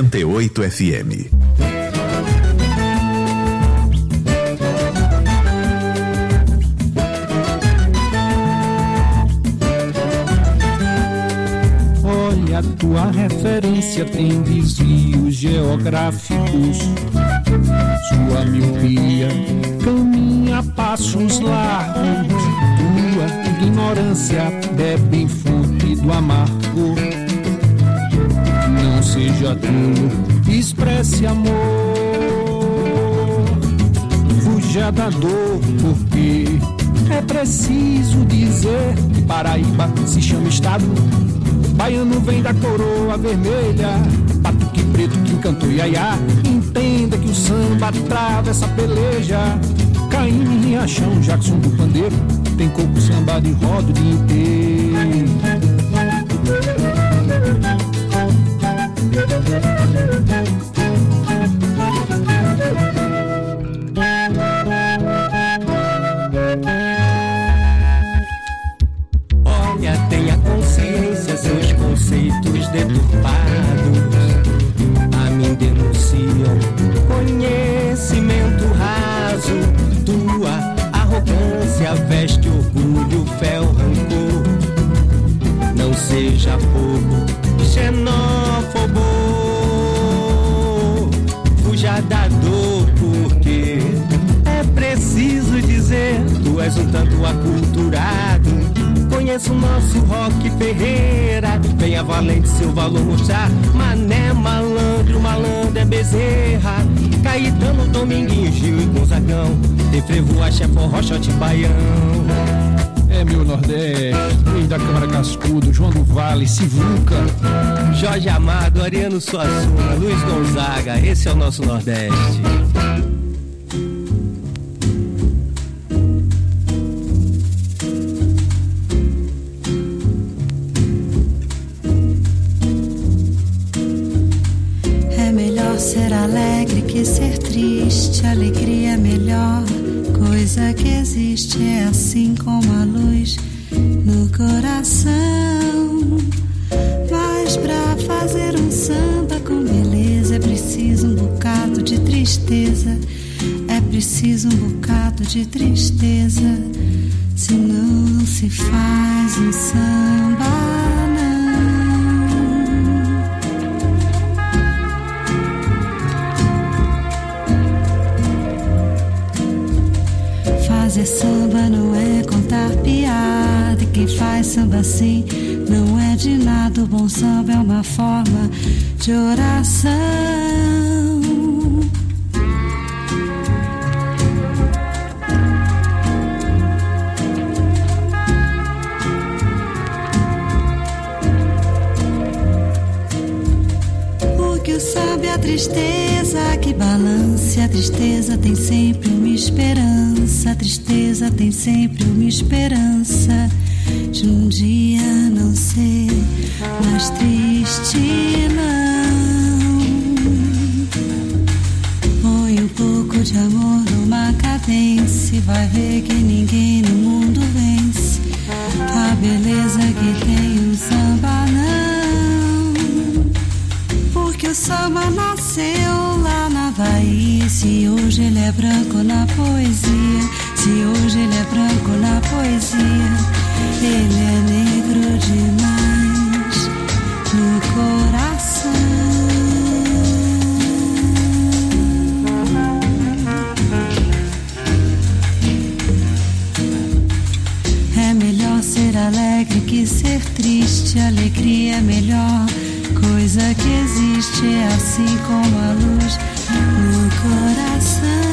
98 FM. Olha, tua referência tem desvios geográficos. Sua miopia caminha a passos largos. Tua ignorância bebe em fonte do amargo. Não seja tolo, expresse amor. Fuja da dor, porque é preciso dizer que Paraíba se chama estado. Baiano vem da coroa vermelha, batuque preto que encantou Iaiá. Entenda que o samba atravessa a peleja. Caim em Riachão, Jackson do pandeiro, tem coco, samba de roda o dia inteiro. Olha, tenha consciência, seus conceitos deturpados a mim denunciam conhecimento raso. Tua arrogância veste orgulho, fé ou rancor. Não seja bobo, xenófobo. Fuja da dor, porque é preciso dizer. Tu és um tanto aculturado. Conheço o nosso Rock Ferreira. Venha valente seu valor mostrar. Mané malandro, malandro é Bezerra. Caetano, Dominguinho, Gil e Gonzagão. De frevo, axé, forró, shot, baião. É meu Nordeste, Luiz da Câmara Cascudo, João do Vale, Sivuca, Jorge Amado, Ariano Suassuna, Luiz Gonzaga. Esse é o nosso Nordeste. Ser alegre que ser triste, alegria é melhor coisa que existe, é assim como a luz no coração. Mas pra fazer um samba com beleza é preciso um bocado de tristeza, é preciso um bocado de tristeza, senão não se faz um samba. Fazer samba não é contar piada, e quem faz samba assim não é de nada. O bom samba é uma forma de oração. Porque o samba é a tristeza que balance, a tristeza tem sempre uma esperança, a tristeza tem sempre uma esperança de um dia não ser mais triste, não. Põe um pouco de amor numa cadência e vai ver que ninguém no mundo vence a beleza que tem um samba, não. Porque o samba nasceu lá na Bahia. Se hoje ele é branco na poesia, se hoje ele é branco na poesia, ele é negro demais no coração. É melhor ser alegre que ser triste, alegria é melhor coisa que existe, é assim como a luz no coração.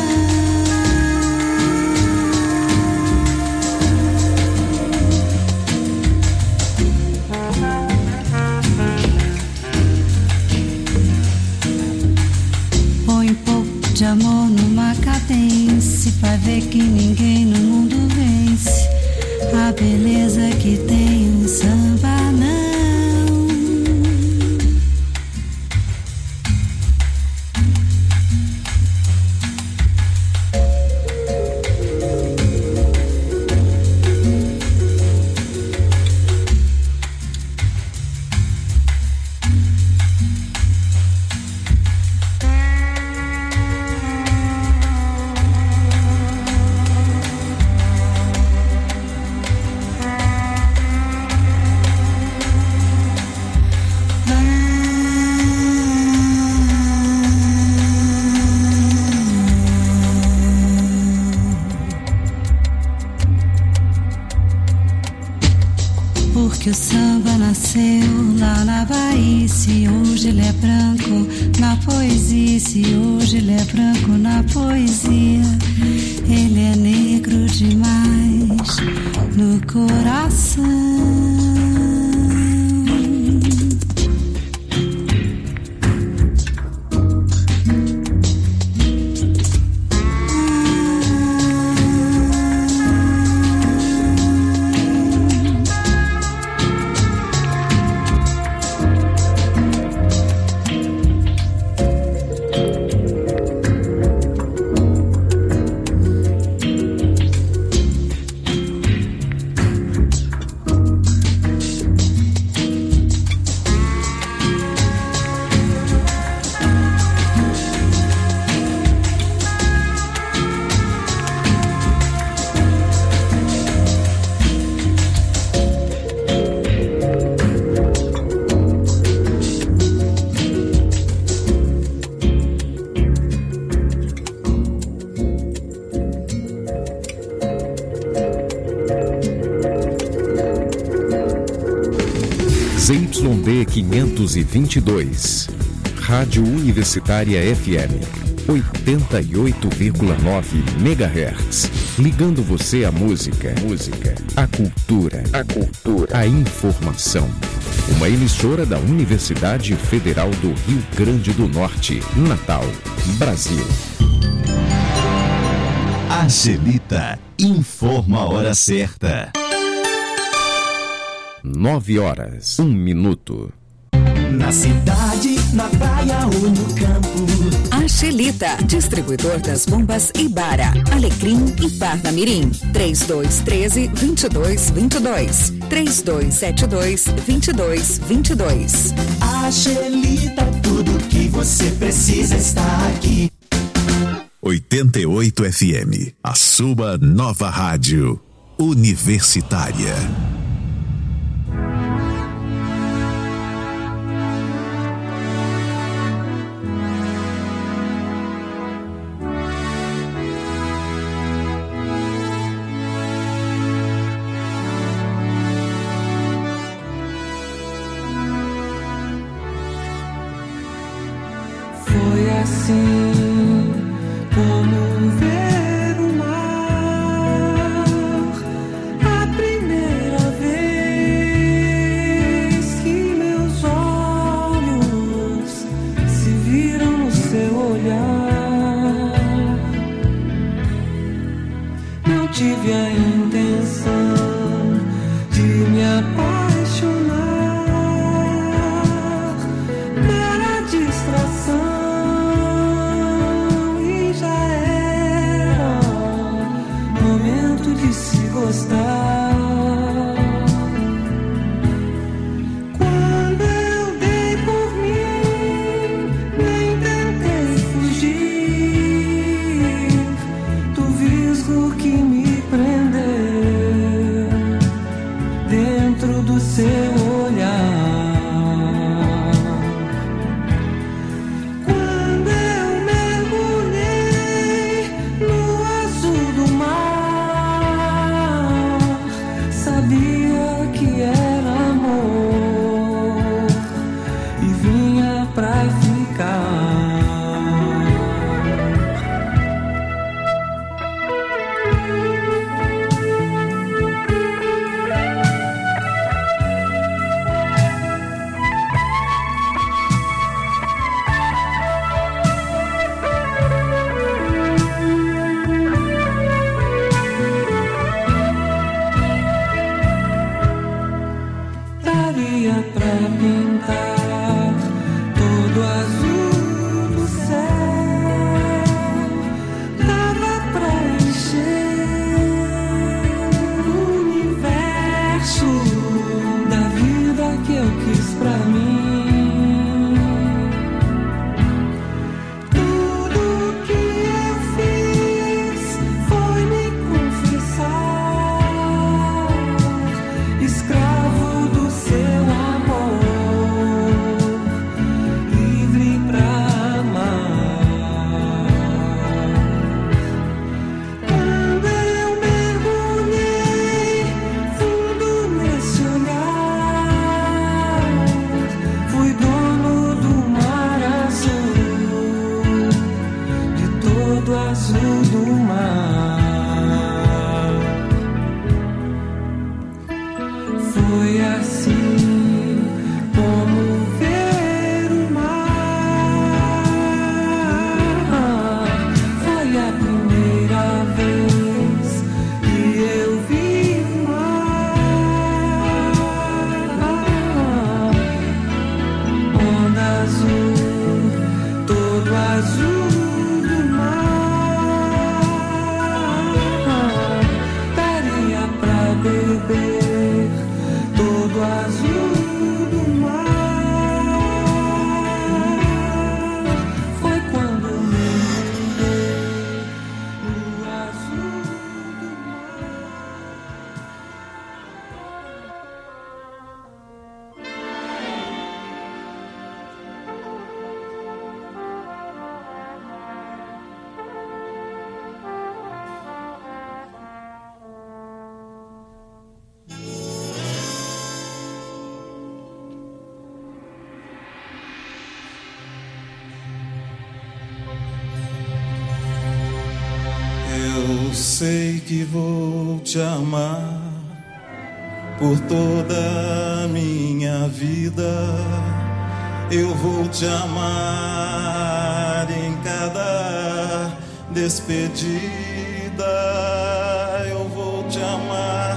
Põe um pouco de amor numa cadência, vai ver que ninguém no mundo vence a beleza que tem um samba, não. o samba nasceu lá na Bahia. Se hoje ele é branco na poesia, se hoje ele é branco na poesia, ele é negro demais no coração. ZYD 522, Rádio Universitária FM, 88,9 MHz, ligando você à música, à cultura, à informação. Uma emissora da Universidade Federal do Rio Grande do Norte, Natal, Brasil. Angelita informa a hora certa. 9h, 1 minuto. Na cidade, na praia ou no campo. Angelita, distribuidor das bombas Ibara, Alecrim e Parnamirim. 3213-2222. 3272-2222. Angelita, tudo que você precisa está aqui. 88 FM, a sua nova rádio universitária. Foi assim como ver o mar a primeira vez que meus olhos se viram no seu olhar. Não tive a intenção de me apaixonar, mera distração. Gostar. Quando eu dei por mim, nem tentei fugir do visgo que me prendeu dentro do seu olhar. Quando eu mergulhei no azul do mar, sabia que era amor e vinha pra ficar. todo azul do mar. Foi assim como ver o mar. Foi a primeira vez que eu vi o mar. Onda azul, todo azul do mar. Daria pra beber todo azul do mar. Foi quando eu me lembrei do azul do Eu sei que vou te amar por toda a minha vida. Eu vou te amar em cada despedida. Eu vou te amar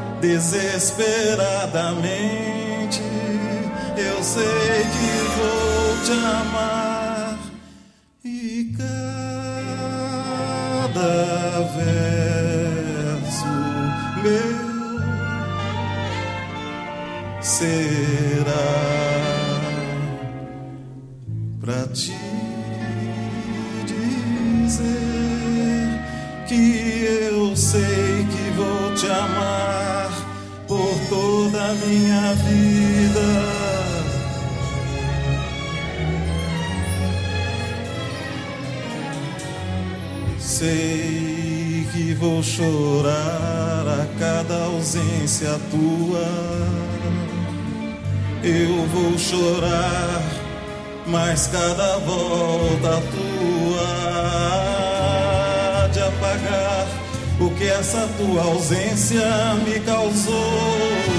desesperadamente. Eu sei que vou te amar e cada verso meu será pra te dizer que eu sei que vou te amar por toda a minha vida. Sei que vou chorar a cada ausência tua. Eu vou chorar, mas cada volta tua há de apagar o que essa tua ausência me causou.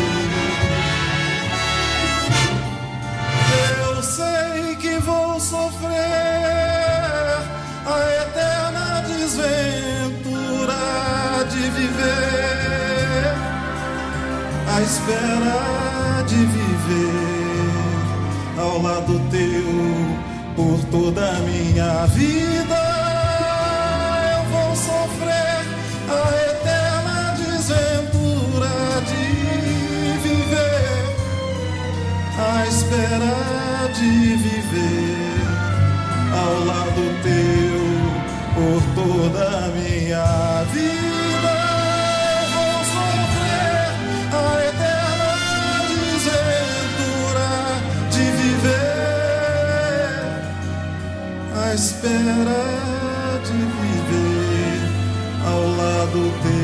Eu sei que vou sofrer a eterna desventura de viver, à espera de viver ao lado teu por toda a minha vida. Eu vou sofrer a eterna desventura de viver, à espera de viver ao lado teu por toda a minha vida. Eu vou sofrer a eterna desventura de viver, à espera de viver ao lado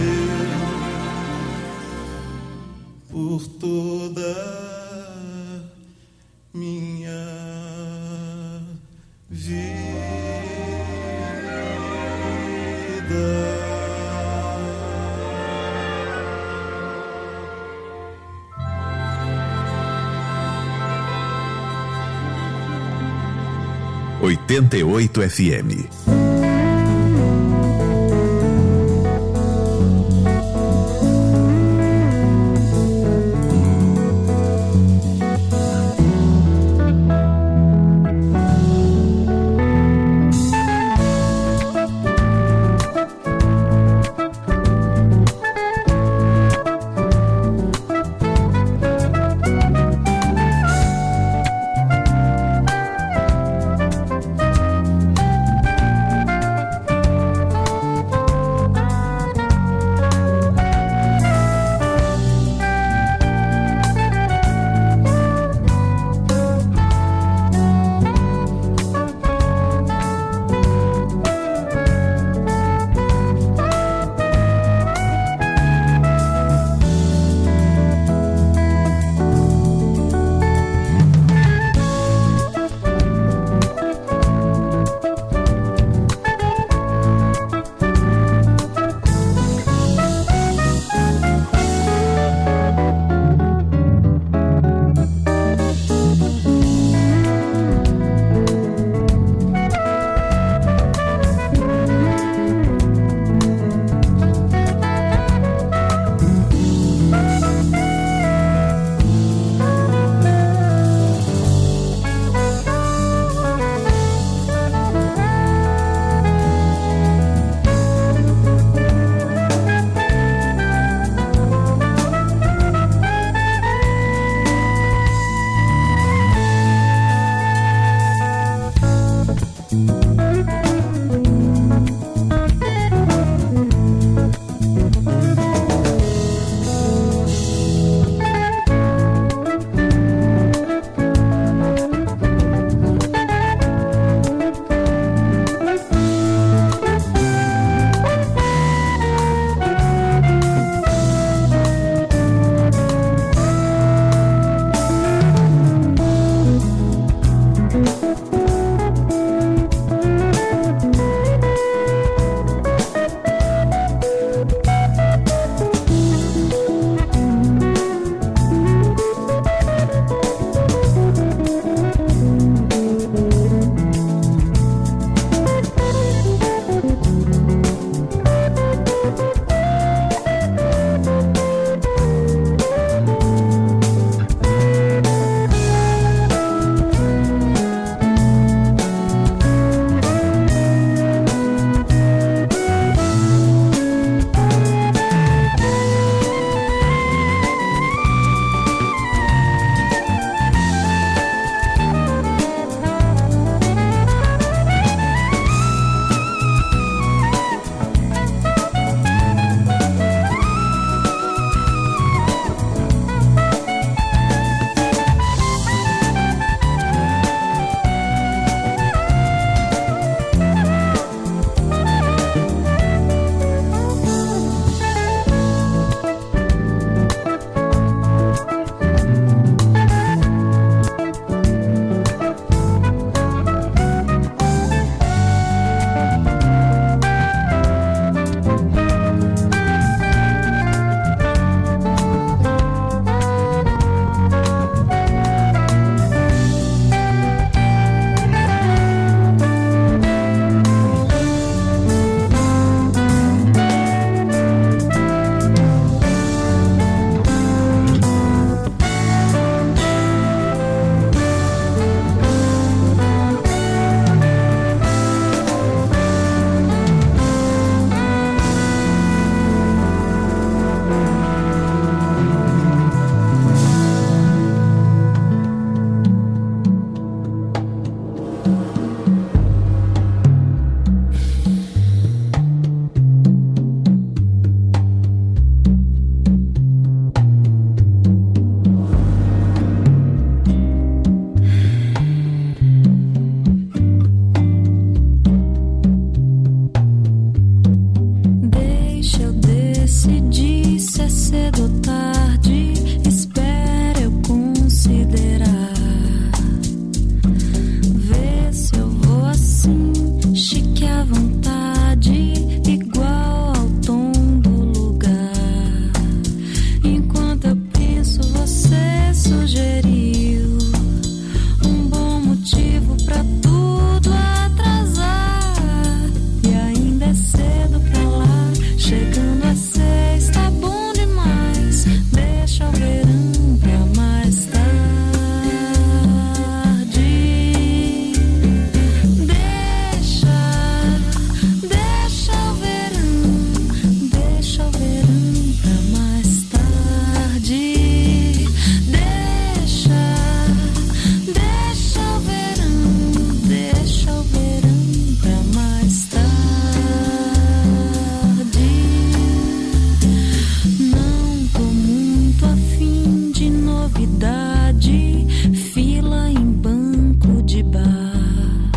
teu por toda minha vida. 88 FM. cedo ou tarde, espera eu considerar. Vê se eu vou assim, chique à vontade, igual ao tom do lugar. Enquanto eu penso, você sugeriu um bom motivo pra tudo atrasar. E ainda é cedo pra lá, chegando a 6, tá bom demais. Deixa o verão pra mais tarde. Deixa o verão pra mais tarde. Deixa o verão pra mais tarde. Não tô muito afim de novidade, fila em banco de bar.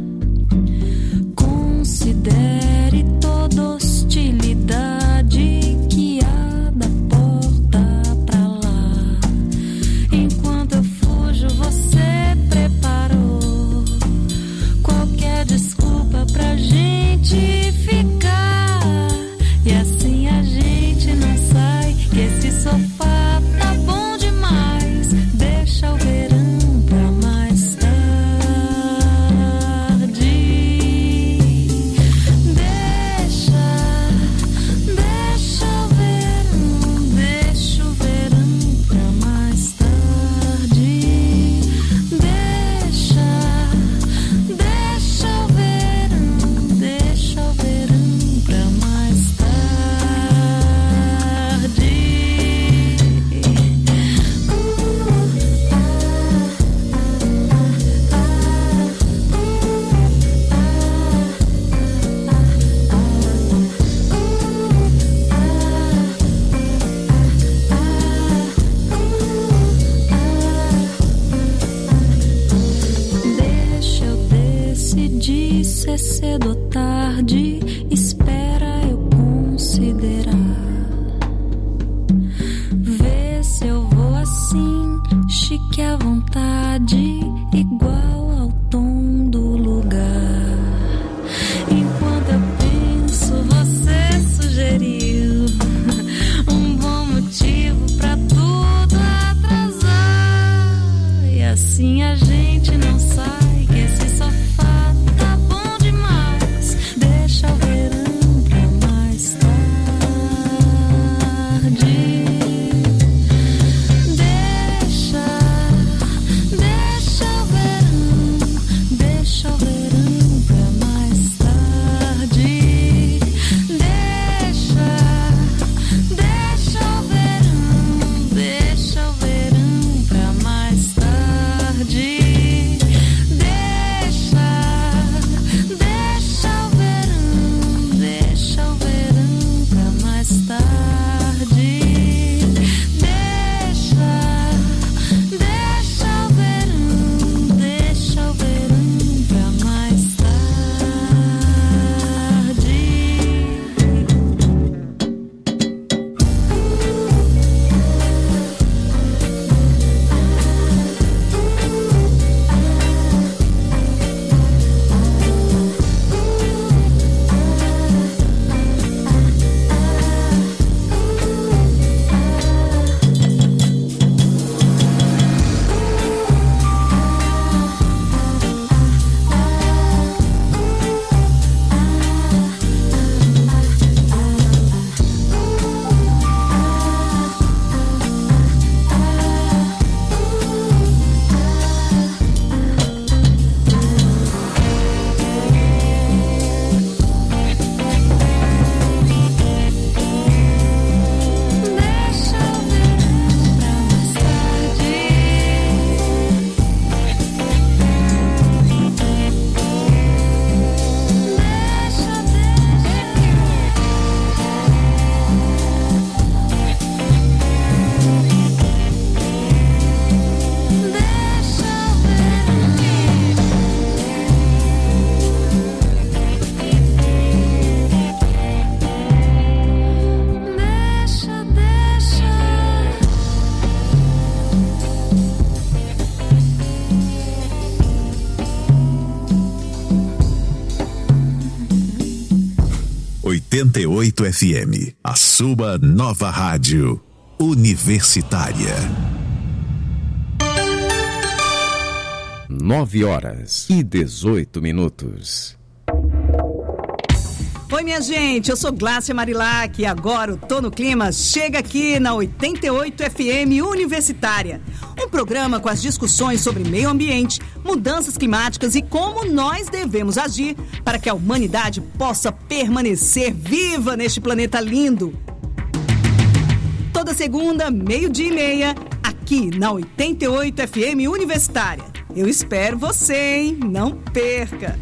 Considere toda hostilidade que há da porta pra lá. Enquanto eu fujo, você preparou qualquer desculpa pra gente ficar. E assim a gente não sai, que esse sofá tá bom demais. Deixa o verão pra mais tarde. Deixa o verão pra mais tarde. Deixa o verão pra mais tarde. Deixa eu decidir se é cedo ou tarde, espera eu considerar. Vê se eu vou assim, chique à vontade, igual ao tom do lugar. Enquanto eu penso, você sugeriu um bom motivo pra tudo atrasar. E assim a gente não sai, que esse sofá tá bom demais. Deixa 88 FM, a sua nova rádio universitária. 9h18. Oi, minha gente, eu sou Glácia Marilac e agora o Tô no Clima chega aqui na 88 FM Universitária. Um programa com as discussões sobre meio ambiente, mudanças climáticas e como nós devemos agir para que a humanidade possa permanecer viva neste planeta lindo. Toda segunda, 12:30, aqui na 88 FM Universitária. Eu espero você, hein? Não perca!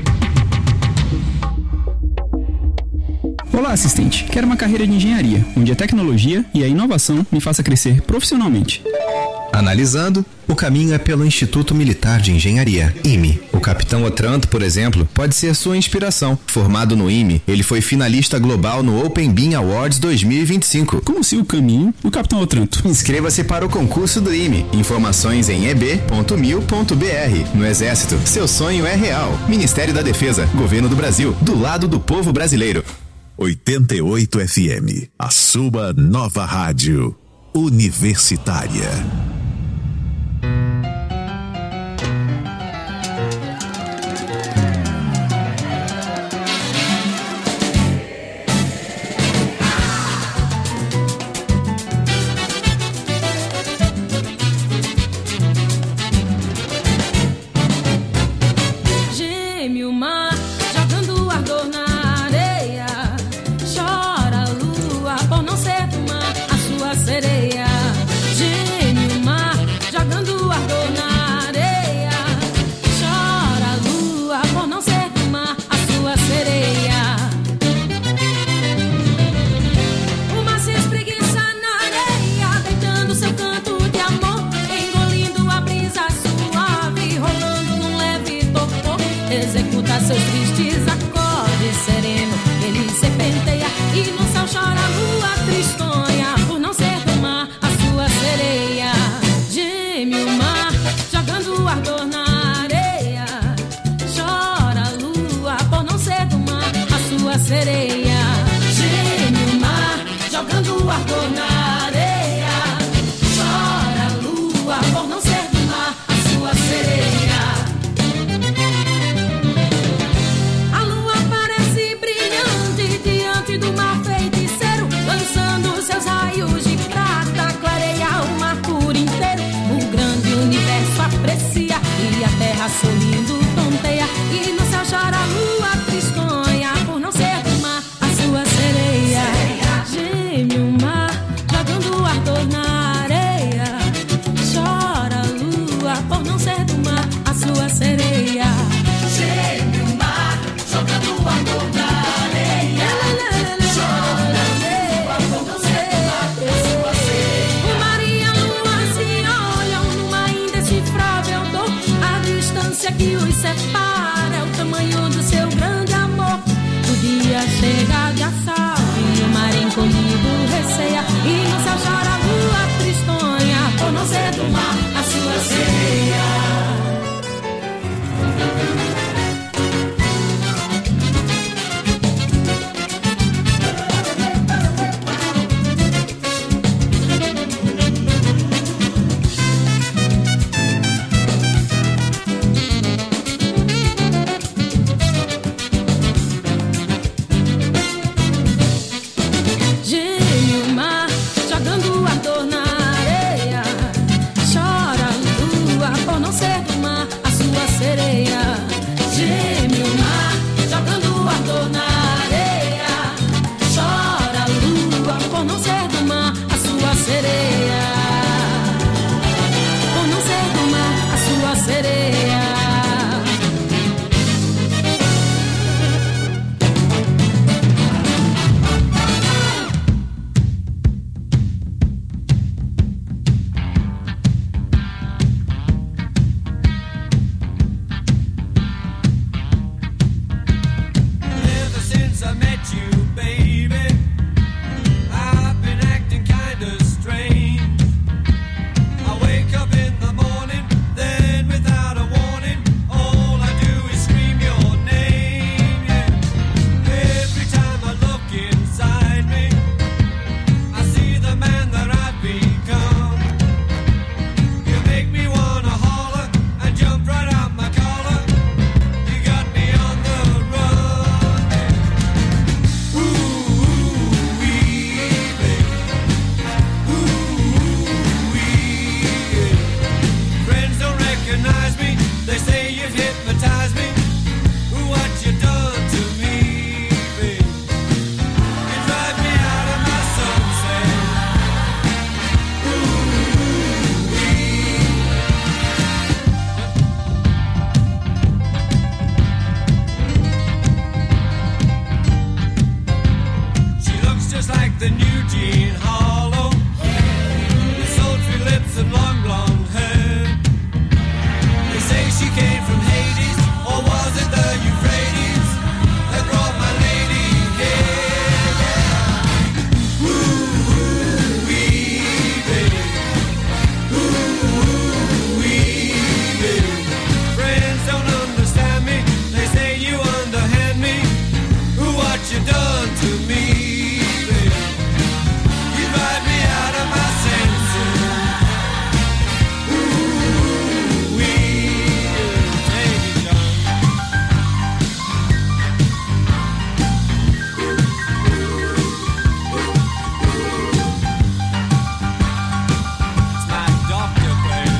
Olá, assistente. Quero uma carreira de engenharia, onde a tecnologia e a inovação me faça crescer profissionalmente. Analisando, o caminho é pelo Instituto Militar de Engenharia, IME. O Capitão Otranto, por exemplo, pode ser sua inspiração. Formado no IME, ele foi finalista global no Open Beam Awards 2025. Como se o caminho do Capitão Otranto. Inscreva-se para o concurso do IME. Informações em eb.mil.br. No Exército, seu sonho é real. Ministério da Defesa, Governo do Brasil, do lado do povo brasileiro. 88 FM, a sua nova rádio universitária. Geme o mar, jogando ardor na areia. Chora a lua por não ser do mar a sua sereia. Geme o mar, jogando ardor na areia. Chora a lua por não ser do mar a sua sereia. O mar se espreguiça na areia, deitando seu canto de amor, engolindo a brisa suave, rolando num leve torpor. Executa seus tristes acordes sereno, ele serpenteia e no céu chora a lua tristonha por não ser do mar a sua sereia. Geme o mar, jogando ardor na areia. Chora a lua por não ser do mar a sua sereia. Geme o mar, jogando ardor na areia. Chora a lua por não ser do mar a sua sereia. A lua parece brilhante diante do mar feiticeiro, lançando seus raios de prata, clareia o mar por inteiro. O grande universo aprecia e a terra sorrindo tonteia, e no céu chora a lua tristonha por não ser do mar a sua sereia. Geme o mar, jogando ardor na areia. Chora a lua por não ser do mar a sua sereia. Geme o mar, jogando ardor na areia. Chora a lua por não ser do mar a sua sereia. O mar e a lua se olham numa indecifrável dor. A distância que os separa é o tamanho do seu grande amor. O dia chega de assalto e o mar encolhido receia, e no céu chora a lua tristonha por não ser do mar a sua sereia. like the new Jean Harlow, with sultry lips and long blonde hair. They say she came from Hades, or was it the Euphrates that brought my lady here? Yeah. Ooh-wee, baby. Ooh-wee, baby. Friends don't understand me. They say you underhand me. Ooh, what you done to me, baby? You drive me out of my senses. Ooh-wee, take it, John. It's my doctor, baby.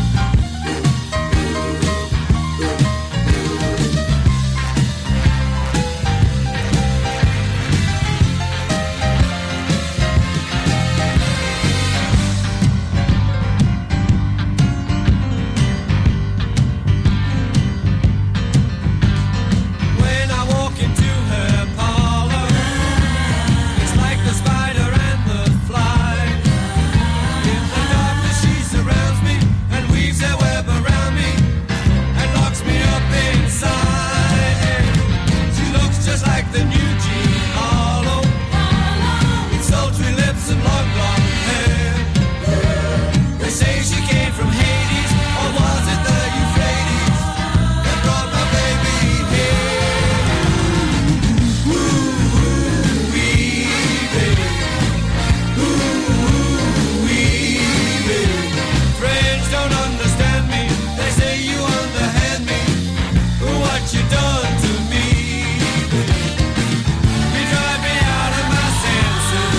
When I walk into her parlor, it's like the spider and the fly. In the darkness she surrounds me and weaves her web around me and locks me up inside. She looks just like the new Jean Harlow, with sultry lips and long blonde hair. They say she came from Hades, or was it the Euphrates that brought my baby here? Ooh-wee, baby. Ooh-wee, baby. Friends don't understand me. They say you underhand me. What you done to me? You drive me out of my senses.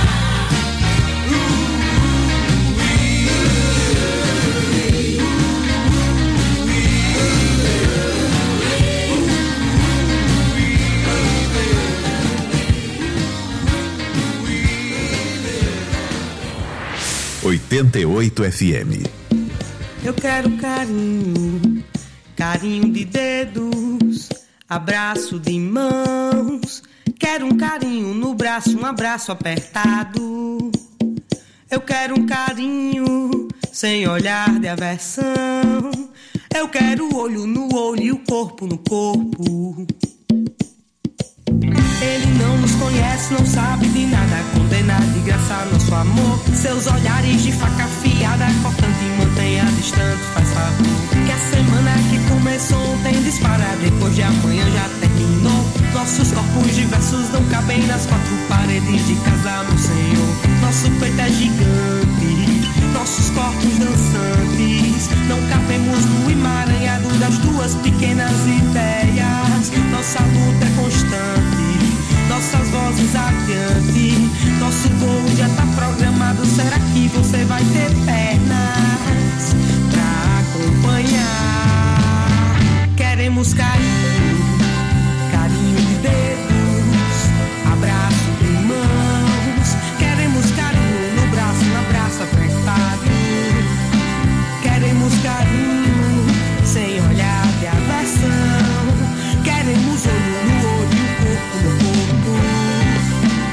...88 FM. Eu quero carinho, carinho de dedos, abraço de mãos. Quero um carinho no braço, um abraço apertado. Eu quero um carinho sem olhar de aversão. Eu quero o olho no olho e o corpo no corpo. Ele não nos conhece, não sabe de nada, condenar de graça nosso amor. Seus olhares de faca afiada, cortante e mantenha distante, faz favor. Que a semana que começou ontem dispara, depois de amanhã já terminou. Nossos corpos diversos não cabem nas quatro paredes de casa, meu Senhor. Nosso peito é gigante, nossos corpos dançantes. Não cabemos no emaranhado das duas pequenas ideias. Nossa luta é constante, nossas vozes adiante. Nosso voo já tá programado. Será que você vai ter pernas pra acompanhar? Queremos carinho, carinho de dedos, abraço de mãos. Queremos carinho no braço, um abraço apertado. Queremos carinho sem olhar de aversão. Queremos olho no olho e o corpo no corpo.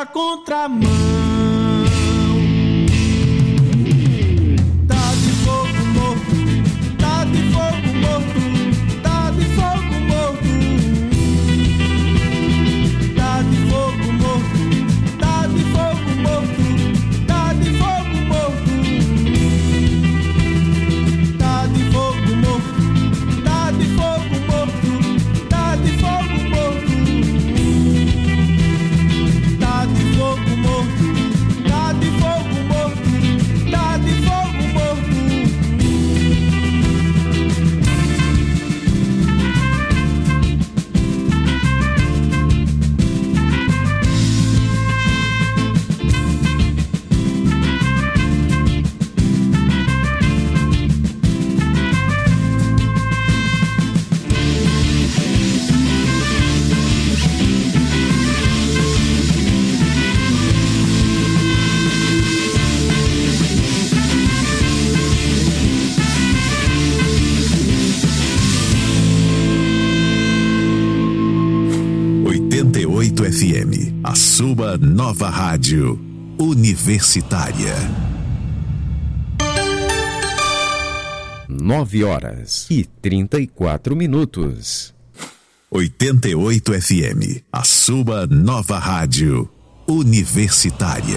na contramão. Tá de fogo morto, tá de fogo morto, tá de fogo morto. Tá de fogo morto, tá de fogo morto, tá de fogo morto. Tá de fogo morto, tá de fogo morto, tá de fogo morto. Tá de fogo morto, tá de fogo morto, tá de fogo morto. 88 FM, a sua nova rádio universitária. 9h34. 88 FM, a sua nova rádio universitária.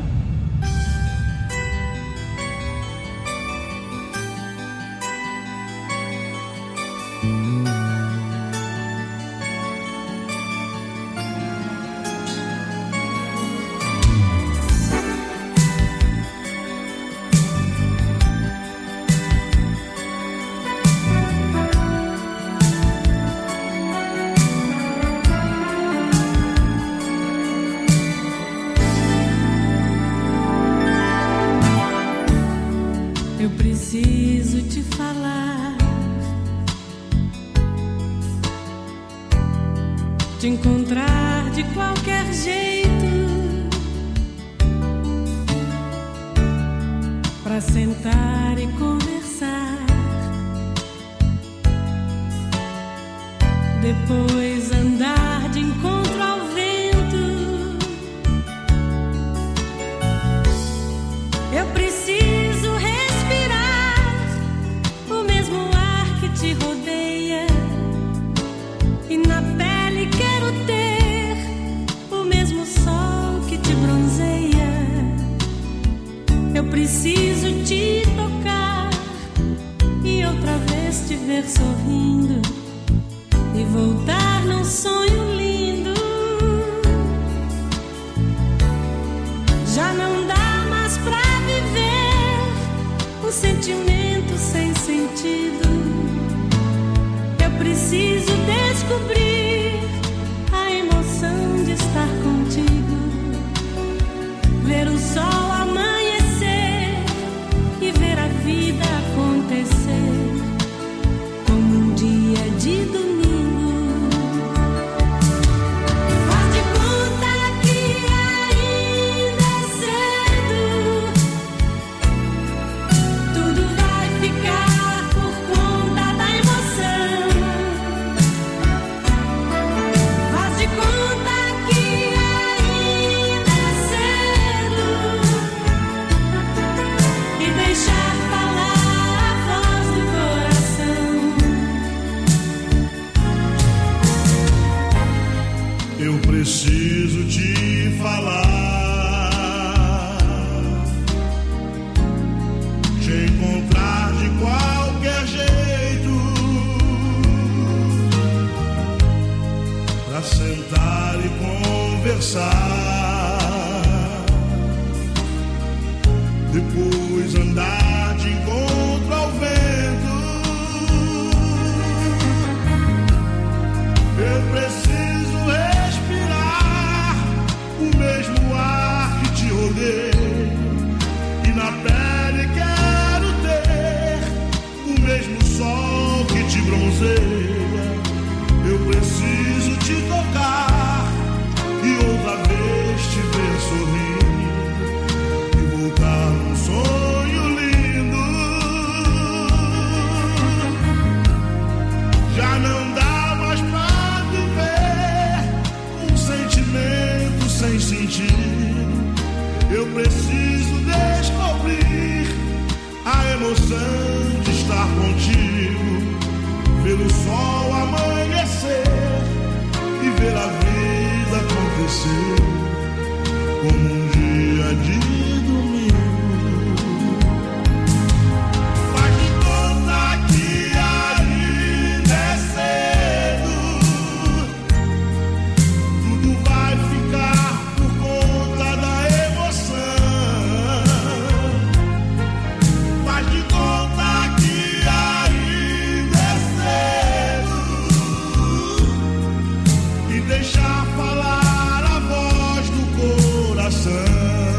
Eu preciso te falar, te encontrar de qualquer jeito, pra sentar e conversar, depois andar de encontro ao vento. Eu preciso respirar o mesmo ar que te rodeia, e na pele quero ter o mesmo sol que te bronzeia. Eu preciso te tocar e outra vez te ver sorrindo e voltar num sonho lindo. Já não dá mais pra viver um sentimento sem sentido. Eu preciso descobrir a emoção de estar contigo, ver o sol amanhecer e ver a vida acontecer como um dia de domingo. Faz de conta que ainda é cedo, tudo vai ficar por conta da emoção. Faz de conta que ainda é cedo e deixar falar a voz do coração. Eu preciso te falar, te encontrar de qualquer jeito, pra sentar e conversar, depois andar de encontro ao vento. Eu preciso respirar o mesmo ar que te rodeia, e na pele quero ter o mesmo sol que te bronzeia. Eu preciso te tocar e outra vez amanhecer como um dia de domingo. Faz de conta que ainda é cedo, tudo vai ficar por conta da emoção. Faz de conta que ainda é cedo e deixar falar a voz do coração.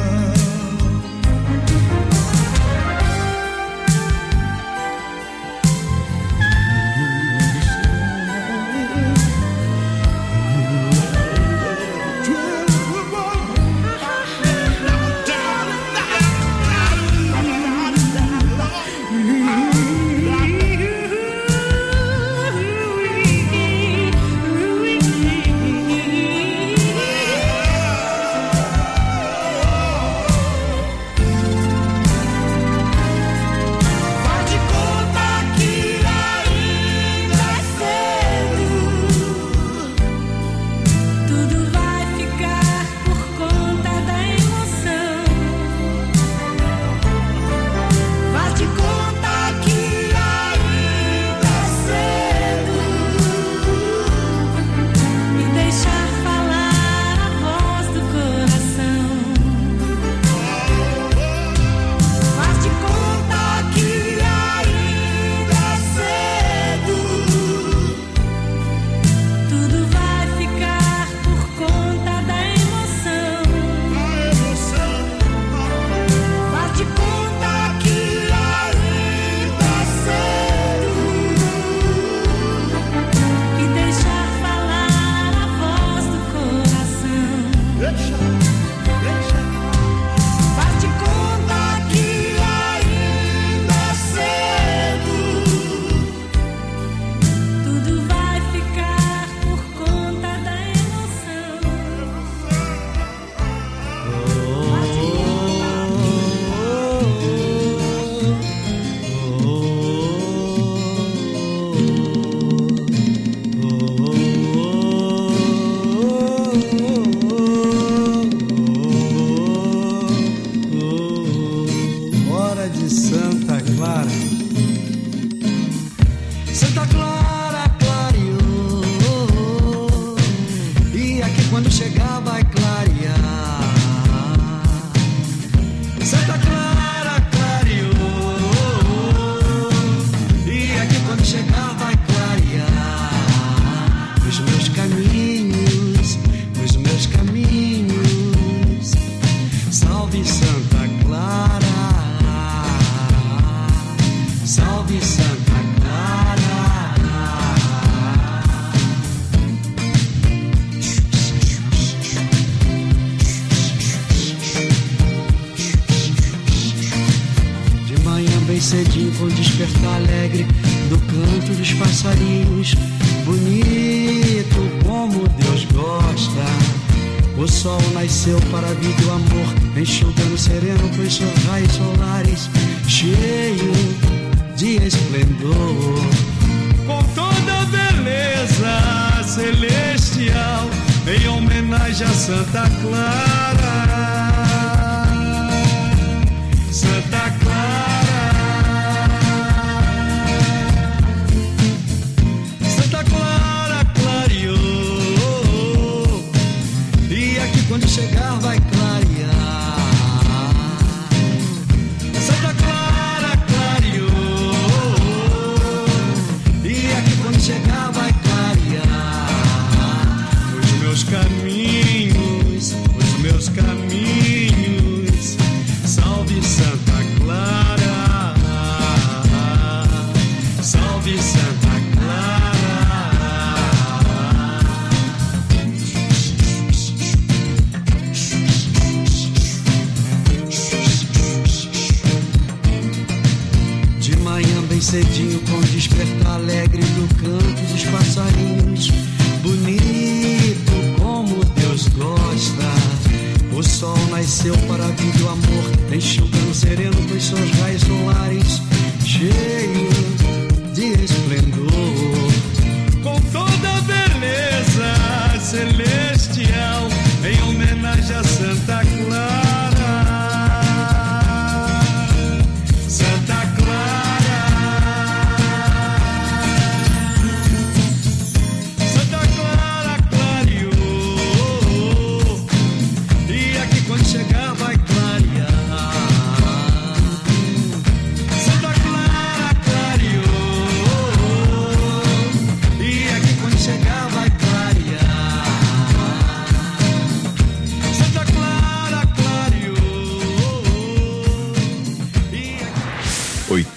Faz de conta que ainda é cedo, Tudo vai ficar por conta da emoção. faz de conta que ainda é cedo E deixar falar a voz do coração. Faz de conta que ainda é cedo. Tudo vai ficar por conta da emoção. Faz de conta que ainda é cedo E deixar falar a voz do coração. Faz de conta que ainda é cedo. Tudo vai ficar por conta da emoção. Hora de Santa Clara. Santa Clara clareou, e aqui quando chegar vai clarear. Santa Clara clareou, e aqui quando chegar vai clarear. Os meus caminhos, os meus caminhos. Salve Santa Clara, salve Santa Clara. De manhã bem cedinho com despertar alegre do canto dos passarinhos, bonito como Deus gosta. O sol nasceu para a vida e o amor, enxugando sereno com os seus raios solares, cheio de esplendor. Com toda a beleza celestial, em homenagem a Santa Clara. Santa Clara, Santa Clara clareou, e aqui quando chegar vai clarear. Santa Clara clareou, e aqui quando chegar vai clarear. Os meus caminhos, os meus caminhos. Salve Santa Clara, salve Santa Clara. De manhã bem cedinho com despertar alegre do canto dos passarinhos, bonito como Deus gosta. O sol nasceu para a vida e o amor, enxugando sereno com os seus raios solares, cheio de esplendor. Com toda a beleza celestial,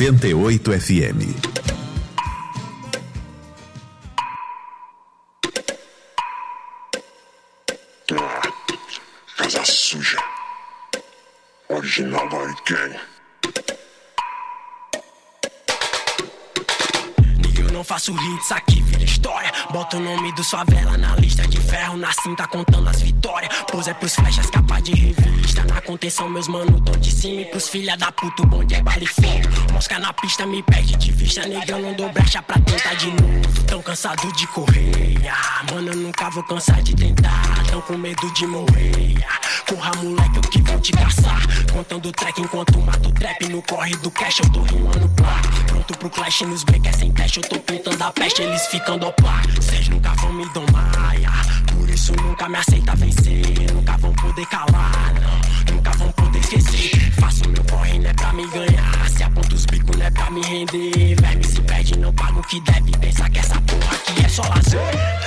88 FM. Casa suja. Original Bariquém. Eu não faço hits, aqui vira história. Bota o nome do Favela na lista de ferro, na cinta contando as vitórias. Pus é pros flechas, capa de revista. Na contenção, meus mano tão de cima. E pros filha da puta, o bonde é bala e fogo. Mosca na pista, me perde de vista. Negão, não dou brecha pra tentar de novo. Tão cansado de correr, mano, eu nunca vou cansar de tentar. Tão com medo de morrer. Corra, moleque, eu que vou te caçar. Contando track enquanto mato trap. No corre do cash, eu tô rimando plá. Pronto pro clash nos break, é sem teste. Eu tô pintando a peste, eles ficam dopar. Cês nunca vão me domar, por isso nunca me aceita vencer. Nunca vão poder calar, não, nunca vão poder esquecer. Faço meu corre, não é pra me ganhar. Se aponta os bicos, não é pra me render. Verme se perde, não paga o que deve. Pensa que essa porra aqui é só lazer.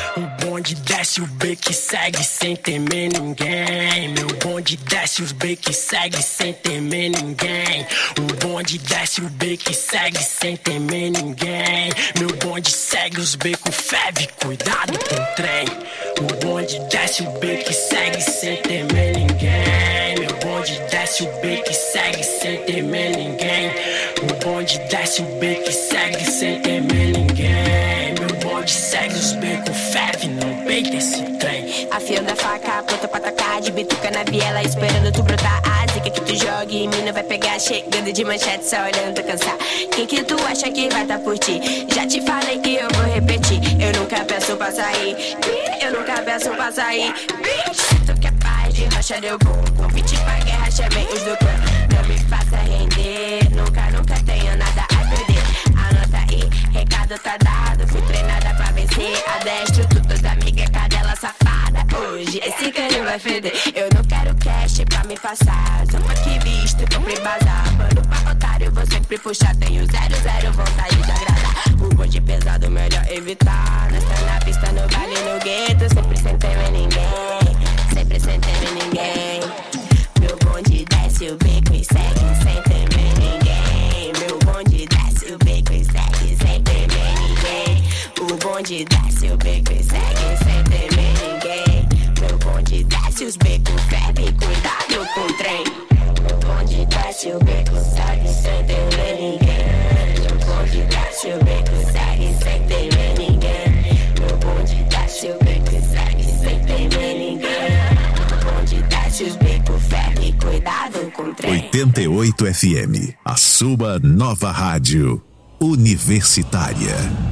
O bonde desce, o beco segue sem temer ninguém. Meu bonde desce, os becos segue sem temer ninguém. O bonde desce, o beco segue sem temer ninguém. Meu bonde segue, os becos feve, cuidado com o trem. O bonde desce, o beco segue sem temer ninguém. Meu bonde desce, o beco segue sem temer ninguém. O bonde desce, o beco segue sem temer ninguém. Meu bonde segue, os becos feve, não peita esse trem. Afiando a faca, pronta pra atacar. De bituca na viela, esperando tu brotar. A zica que tu joga e mina vai pegar. Chegando de manchete, só olhando pra cansar. Quem que tu acha que vai tá por ti? Já te falei que eu vou repetir. Eu nunca peço pra sair. Eu nunca peço pra sair. Se tu quer paz de racha, deu bom. Convite pra guerra, chamei os do clã. Não me faça render. Nunca tenho nada a perder. Anota aí, recado tá dado. Fui treinada pra vencer. Adestro, tu toda amiga, cadela safada. Hoje esse canho vai feder. Eu não quero cash pra me passar. Sou aqui visto, compre bazar. Bando pra otário, vou sempre puxar. Tenho 0-0, vontade de agradar. O bonde pesado, melhor evitar. Nós tá na pista, no vale, no gueto. Sempre sem temer ninguém. Sempre sem temer ninguém. Meu bonde desce o beco e segue sem temer ninguém. Meu bonde desce o beco e segue sem temer ninguém. O bonde desce o beco e segue sem temer ninguém. Meu bonde desce os becos, ferve, cuidado com o trem. Meu bonde desce o beco, segue sem temer ninguém. Meu bonde desce o beco, segue sem temer ninguém. Meu bonde desce o beco, segue sem temer ninguém. Meu bonde desce os becos, ferve, cuidado com o trem. 88 FM, a sua nova rádio universitária.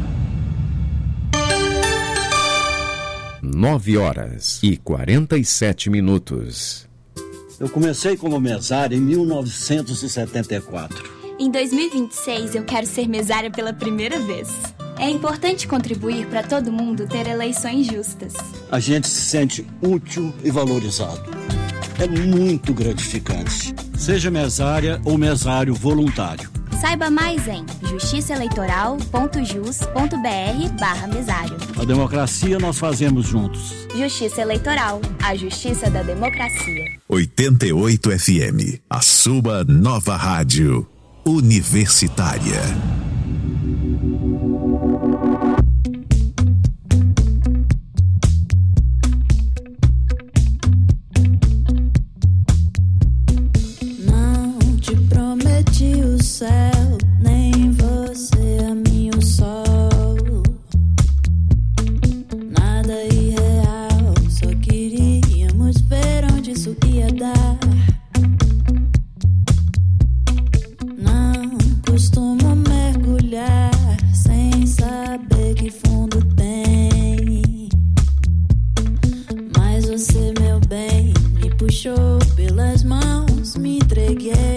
9h47. Eu comecei como mesário em 1974. Em 2026 eu quero ser mesária pela primeira vez. É importante contribuir para todo mundo ter eleições justas. A gente se sente útil e valorizado. É muito gratificante. Seja mesária ou mesário voluntário. Saiba mais em justiçaeleitoral.jus.br/mesário. A democracia nós fazemos juntos. Justiça Eleitoral, a justiça da democracia. 88 FM, a sua nova rádio universitária. Não te prometi o céu, nem você a mim o sol. Nada irreal, só queríamos ver onde isso ia dar. Não costumo mergulhar sem saber que fundo tem. Mas você, meu bem, me puxou pelas mãos, me entreguei.